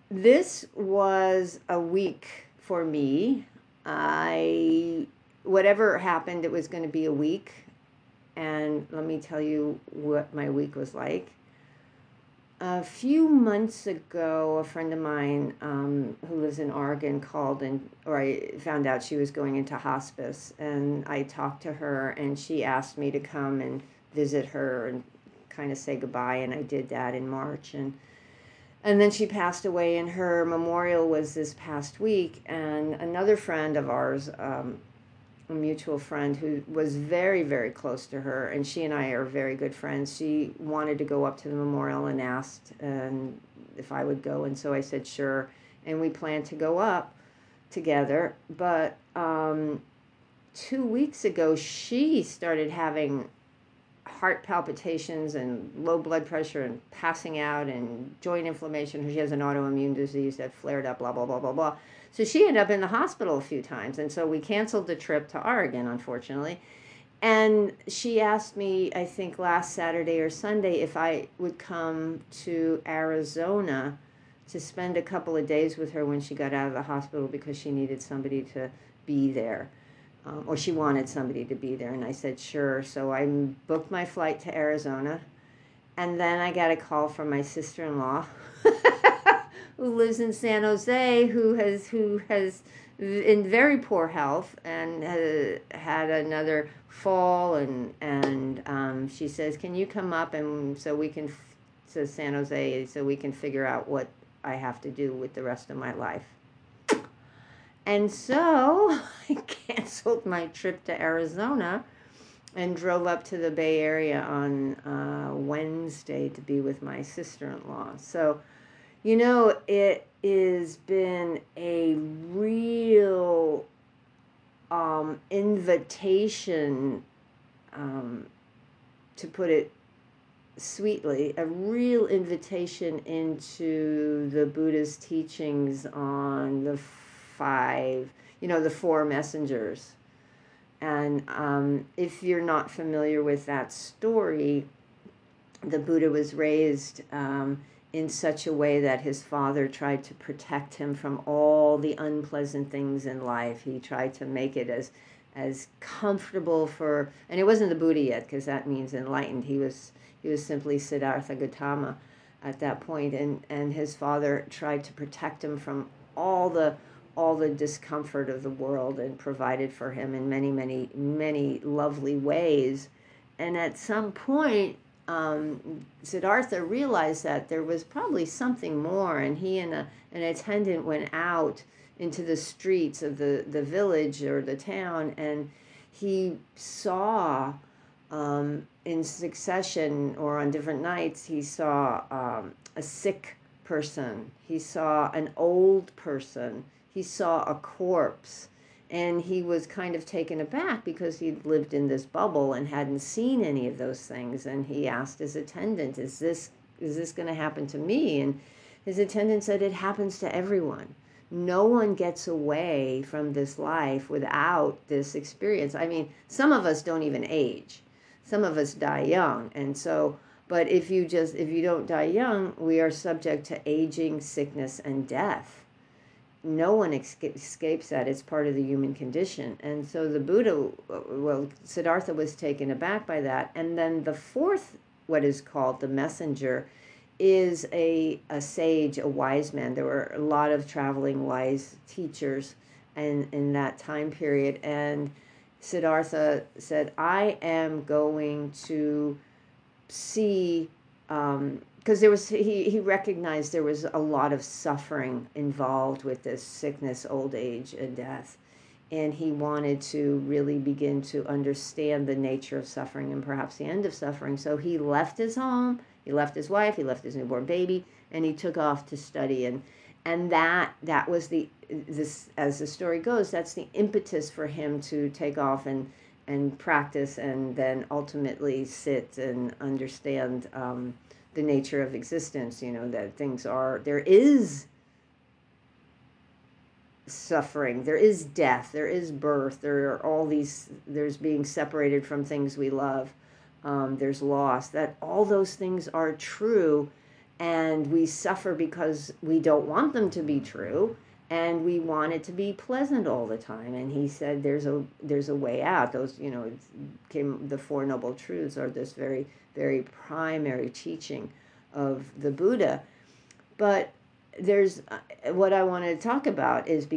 This was a week for me. I Whatever happened, it was going to be a week, and let me tell you what my week was like. A few months ago, a friend of mine who lives in Oregon called, or I found out she was going into hospice, and I talked to her, and she asked me to come and visit her and kind of say goodbye, and I did that in March, and then she passed away, and her memorial was this past week. And another friend of ours, a mutual friend who was very, very close to her, and she and I are very good friends. She wanted to go up to the memorial and asked if I would go, and so I said sure, and we planned to go up together. But 2 weeks ago, she started having heart palpitations and low blood pressure and passing out and joint inflammation. She has an autoimmune disease that flared up, blah, blah, blah, blah, blah. So she ended up in the hospital a few times. And so we canceled the trip to Oregon, unfortunately. And she asked me, I think last Saturday or Sunday, if I would come to Arizona to spend a couple of days with her when she got out of the hospital because she needed somebody to be there. Or she wanted somebody to be there, and I said sure. So I booked my flight to Arizona, and then I got a call from my sister-in-law, who lives in San Jose, who has in very poor health and had another fall, and she says, "Can you come up and so we can to San Jose so we can figure out what I have to do with the rest of my life." And so I canceled my trip to Arizona and drove up to the Bay Area on Wednesday to be with my sister-in-law. So, it has been a real invitation, to put it sweetly, a real invitation into the Buddha's teachings on the four messengers. And if you're not familiar with that story, the Buddha was raised in such a way that his father tried to protect him from all the unpleasant things in life. He tried to make it as comfortable and it wasn't the Buddha yet, because that means enlightened. He was simply Siddhartha Gautama at that point, and his father tried to protect him from all the discomfort of the world and provided for him in many, many, many lovely ways. And at some point, Siddhartha realized that there was probably something more, and he and an attendant went out into the streets of the village or the town, and he saw, in succession or on different nights, he saw a sick person, he saw an old person, he saw a corpse, and he was kind of taken aback because he'd lived in this bubble and hadn't seen any of those things. And he asked his attendant, is this going to happen to me? And his attendant said, it happens to everyone. No one gets away from this life without this experience. I mean, some of us don't even age. Some of us die young. And so, but if you don't die young, we are subject to aging, sickness, and death. No one escapes that. It's part of the human condition. And so the Buddha, Siddhartha was taken aback by that. And then the fourth, what is called the messenger, is a sage, a wise man. There were a lot of traveling wise teachers in that time period. And Siddhartha said, I am going to see, because he recognized there was a lot of suffering involved with this sickness, old age, and death. And he wanted to really begin to understand the nature of suffering and perhaps the end of suffering. So he left his home, he left his wife, he left his newborn baby, and he took off to study. And that was this, as the story goes, that's the impetus for him to take off and practice, and then ultimately sit and understand the nature of existence. That there is suffering, there is death, there is birth, there are all these, there's being separated from things we love, there's loss, that all those things are true. and we suffer because we don't want them to be true, and we want it to be pleasant all the time. And he said there's a way out. Those, came, the Four Noble Truths are this very, very primary teaching of the Buddha. But there's what I want to talk about is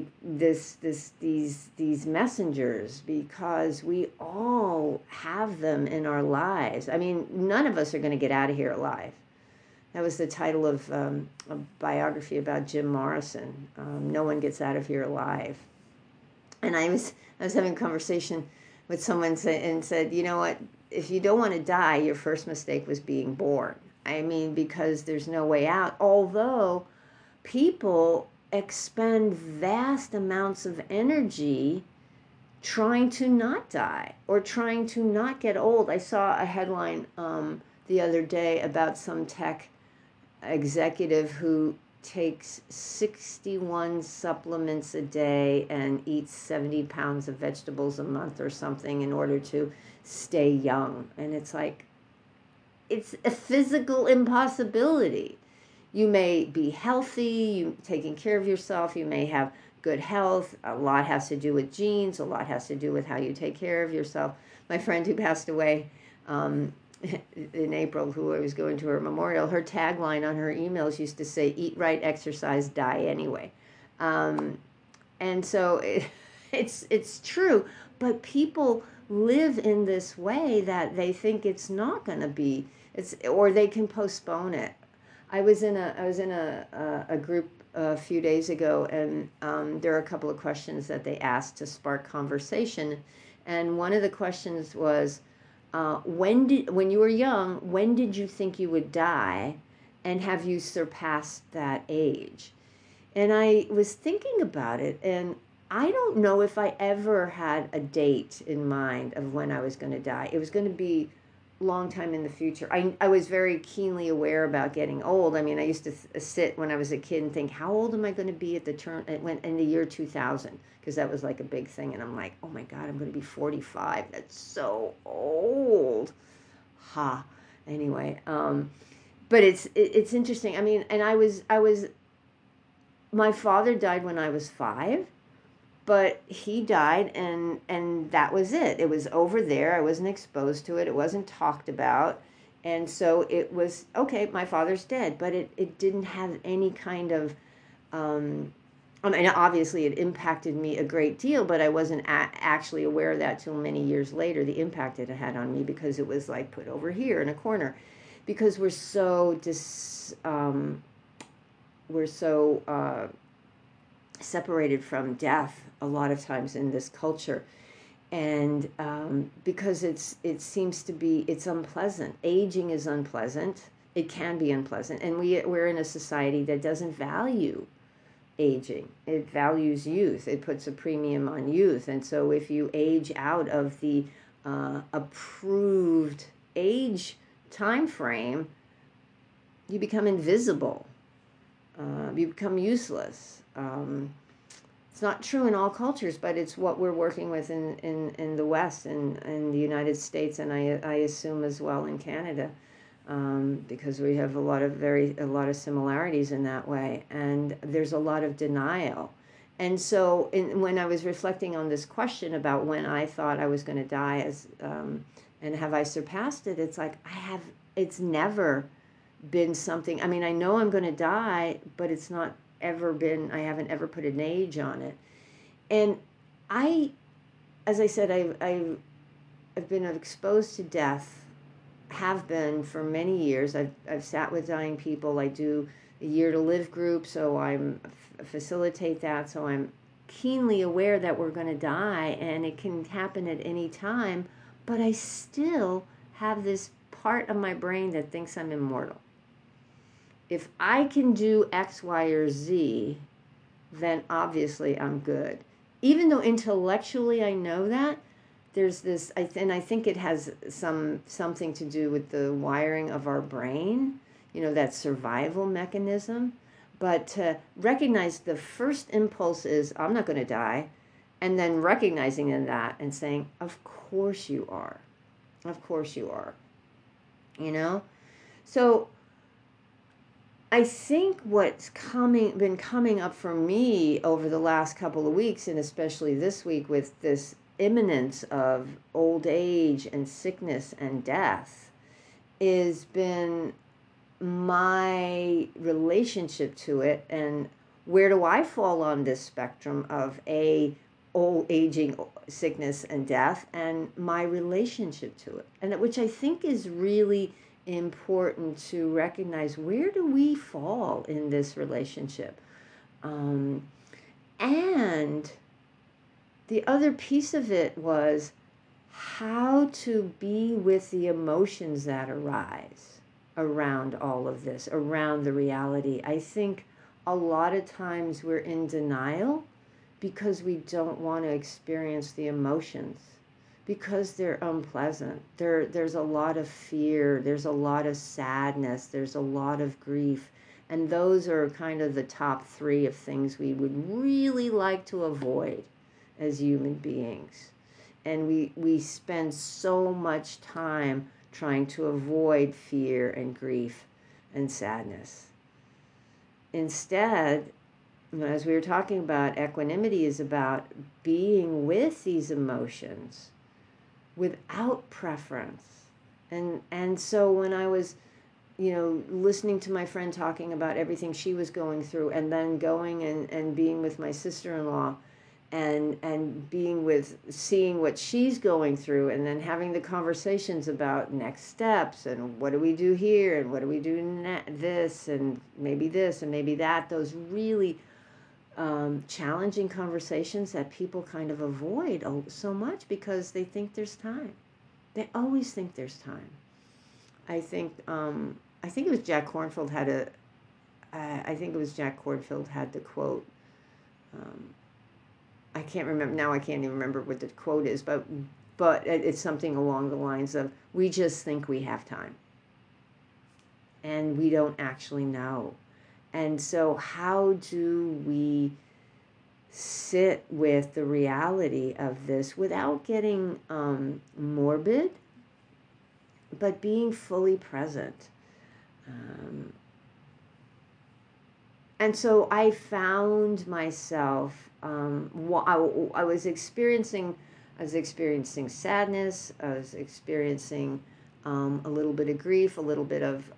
these messengers, because we all have them in our lives. I mean, none of us are going to get out of here alive. That was the title of a biography about Jim Morrison. No one gets out of here alive. And I was having a conversation with someone and said, you know what? If you don't want to die, your first mistake was being born. I mean, because there's no way out. Although people expend vast amounts of energy trying to not die or trying to not get old. I saw a headline the other day about some tech executive who takes 61 supplements a day and eats 70 pounds of vegetables a month or something in order to stay young. And it's like, it's a physical impossibility. You may be healthy, you taking care of yourself, you may have good health. A lot has to do with genes, a lot has to do with how you take care of yourself. My friend who passed away in April, who I was going to her memorial, her tagline on her emails used to say, eat right, exercise, die anyway. And so it's true, but people live in this way that they think it's not going to be, or they can postpone it. I was in a group a few days ago, and there are a couple of questions that they asked to spark conversation, and one of the questions was, when you were young, when did you think you would die, and have you surpassed that age? And I was thinking about it, and I don't know if I ever had a date in mind of when I was going to die. It was going to be a long time in the future. I was very keenly aware about getting old. I mean, I used to sit when I was a kid and think, how old am I going to be at in the year 2000? Because that was like a big thing. And I'm like, oh my God, I'm going to be 45. That's so old. Ha. Anyway, but it's interesting. I mean, and I was, my father died when I was 5. But he died, and that was it. It was over there. I wasn't exposed to it. It wasn't talked about. And so it was, okay, my father's dead. But it didn't have any kind of, I mean, obviously it impacted me a great deal, but I wasn't actually aware of that till many years later, the impact it had on me, because it was like put over here in a corner. Because we're so separated from death a lot of times in this culture, and because it seems to be, it's unpleasant. Aging is unpleasant. It can be unpleasant, and we're in a society that doesn't value aging. It values youth. It puts a premium on youth, and so if you age out of the approved age time frame, you become invisible. You become useless. It's not true in all cultures, but it's what we're working with in the West and in the United States, and I assume as well in Canada, because we have a lot of similarities in that way, and there's a lot of denial. And so when I was reflecting on this question about when I thought I was going to die, and have I surpassed it, it's like it's never been something. I mean, I know I'm going to die, but it's not ever been, I haven't ever put an age on it. And as I said, I've been exposed to death, have been for many years. I've sat with dying people. I do a Year to Live group, so I'm facilitate that. So I'm keenly aware that we're going to die, and it can happen at any time. But I still have this part of my brain that thinks I'm immortal. If I can do X, Y, or Z, then obviously I'm good. Even though intellectually I know that, there's this, and I think it has something to do with the wiring of our brain, that survival mechanism. But to recognize the first impulse is, I'm not going to die, and then recognizing that and saying, of course you are. Of course you are. So I think what's been coming up for me over the last couple of weeks, and especially this week with this imminence of old age and sickness and death, is been my relationship to it, and where do I fall on this spectrum of old aging, sickness and death, and my relationship to it, and which I think is really important to recognize. Where do we fall in this relationship? And the other piece of it was how to be with the emotions that arise around all of this, around the reality. I think a lot of times we're in denial because we don't want to experience the emotions, because they're unpleasant. There's a lot of fear, there's a lot of sadness, there's a lot of grief. And those are kind of the top three of things we would really like to avoid as human beings. And we spend so much time trying to avoid fear and grief and sadness. Instead, as we were talking about, equanimity is about being with these emotions without preference. And so when I was, listening to my friend talking about everything she was going through, and then going and being with my sister-in-law, and being with, seeing what she's going through, and then having the conversations about next steps, and what do we do here, and what do we do this, and maybe that, those really challenging conversations that people kind of avoid so much because they think there's time. They always think there's time. I think it was Jack Kornfield had the quote. I can't remember now. I can't even remember what the quote is, but it's something along the lines of, "We just think we have time, and we don't actually know." And so how do we sit with the reality of this without getting morbid, but being fully present? And so I found myself, I was experiencing sadness, I was experiencing a little bit of grief, a little bit of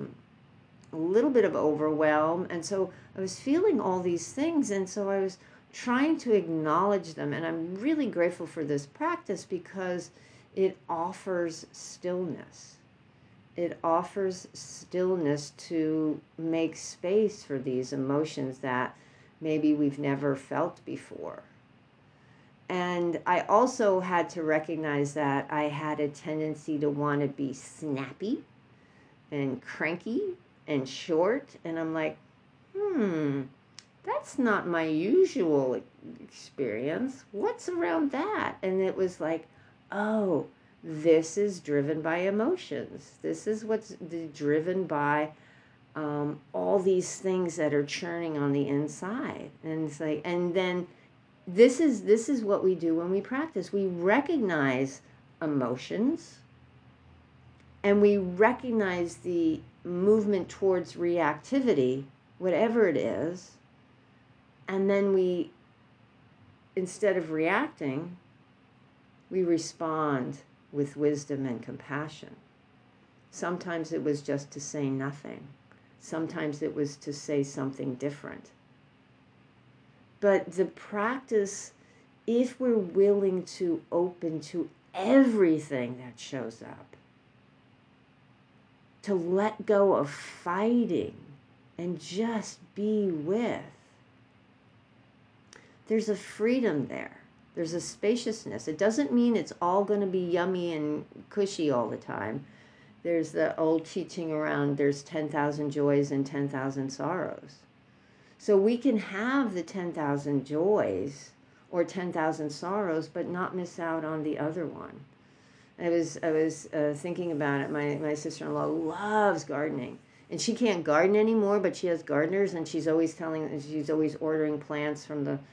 overwhelm. And so I was feeling all these things. And so I was trying to acknowledge them. And I'm really grateful for this practice because it offers stillness. It offers stillness to make space for these emotions that maybe we've never felt before. And I also had to recognize that I had a tendency to want to be snappy and cranky and short. And I'm like, that's not my usual experience. What's around that? And it was like, oh, this is driven by emotions. This is what's driven by all these things that are churning on the inside. And it's like, and then this is what we do when we practice. We recognize emotions, and we recognize the movement towards reactivity, whatever it is, and then we, instead of reacting, we respond with wisdom and compassion. Sometimes it was just to say nothing. Sometimes it was to say something different. But the practice, if we're willing to open to everything that shows up, to let go of fighting and just be with, there's a freedom there. There's a spaciousness. It doesn't mean it's all going to be yummy and cushy all the time. There's the old teaching around there's 10,000 joys and 10,000 sorrows. So we can have the 10,000 joys or 10,000 sorrows, but not miss out on the other one. I was thinking about it. My sister-in-law loves gardening, and she can't garden anymore, but she has gardeners, and she's always ordering plants from the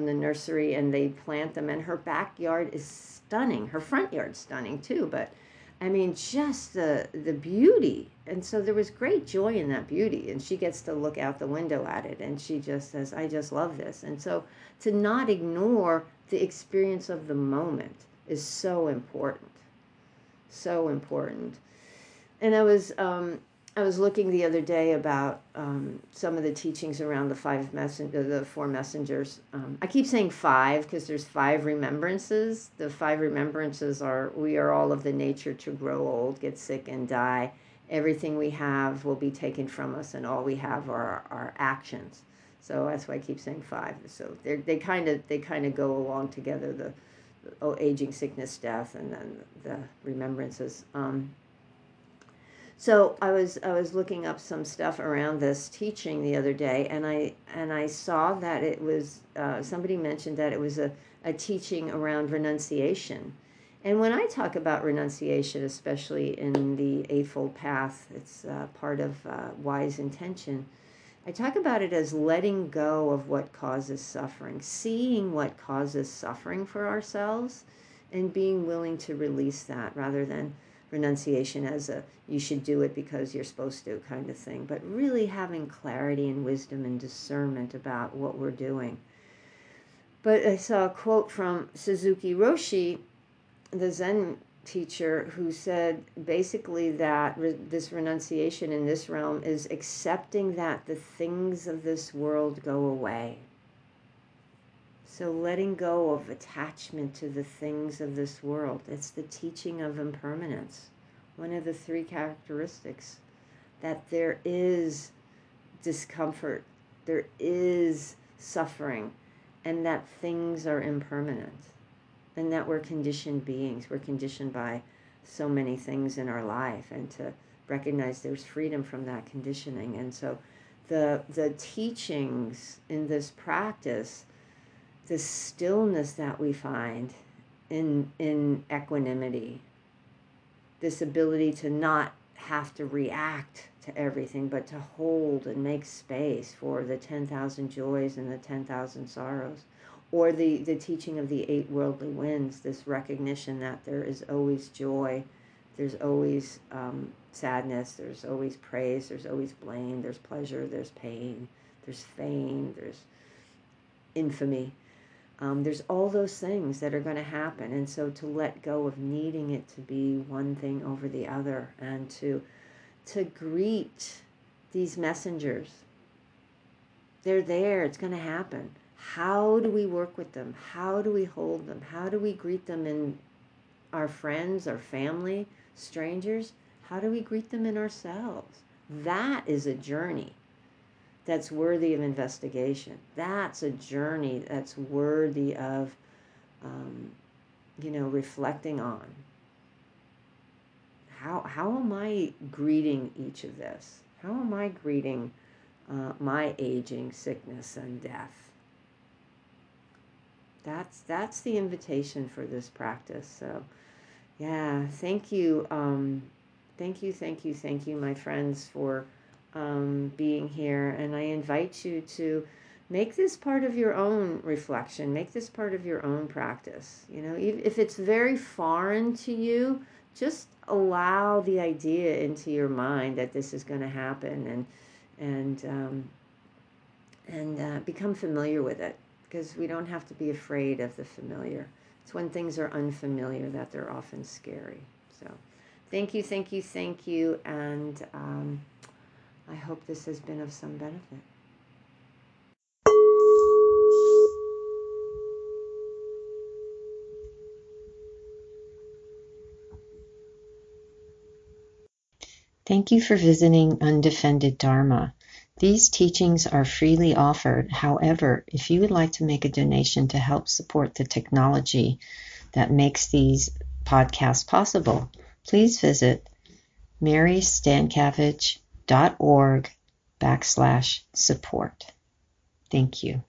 nursery, and they plant them. And her backyard is stunning. Her front yard's stunning too, but I mean, just the beauty. And so there was great joy in that beauty. And she gets to look out the window at it. And she just says, I just love this. And so to not ignore the experience of the moment is so important. So important. And I was looking the other day about some of the teachings around the four messengers. I keep saying five because there's 5 remembrances. The 5 remembrances are: we are all of the nature to grow old, get sick, and die. Everything we have will be taken from us, and all we have are our actions. So that's why I keep saying 5. So they kind of go along together. The aging, sickness, death, and then the remembrances. So I was looking up some stuff around this teaching the other day, and I saw that it was somebody mentioned that it was a teaching around renunciation. And when I talk about renunciation, especially in the Eightfold Path, it's part of wise intention. I talk about it as letting go of what causes suffering, seeing what causes suffering for ourselves, and being willing to release that, rather than renunciation as a you should do it because you're supposed to kind of thing, but really having clarity and wisdom and discernment about what we're doing. But I saw a quote from Suzuki Roshi, the Zen teacher, who said basically that this renunciation in this realm is accepting that the things of this world go away. So letting go of attachment to the things of this world. It's the teaching of impermanence. One of the 3 characteristics, that there is discomfort, there is suffering, and that things are impermanent, and that we're conditioned beings. We're conditioned by so many things in our life, and to recognize there's freedom from that conditioning. And so the teachings in this practice, the stillness that we find in equanimity, this ability to not have to react to everything, but to hold and make space for the 10,000 joys and the 10,000 sorrows, or the teaching of the 8 worldly winds, this recognition that there is always joy, there's always sadness, there's always praise, there's always blame, there's pleasure, there's pain, there's fame, there's infamy. There's all those things that are going to happen. And so to let go of needing it to be one thing over the other, and to greet these messengers. They're there. It's going to happen. How do we work with them? How do we hold them? How do we greet them in our friends, our family, strangers? How do we greet them in ourselves? That is a journey that's worthy of investigation. That's a journey that's worthy of, reflecting on. How am I greeting each of this? How am I greeting my aging, sickness, and death? That's the invitation for this practice. So, yeah, thank you, my friends, for being here. And I invite you to make this part of your own reflection. Make this part of your own practice. If it's very foreign to you, just allow the idea into your mind that this is going to happen, and become familiar with it, because we don't have to be afraid of the familiar. It's when things are unfamiliar that they're often scary. So thank you, and I hope this has been of some benefit. Thank you for visiting Undefended Dharma. These teachings are freely offered. However, if you would like to make a donation to help support the technology that makes these podcasts possible, please visit marystankavich.org/support. Thank you.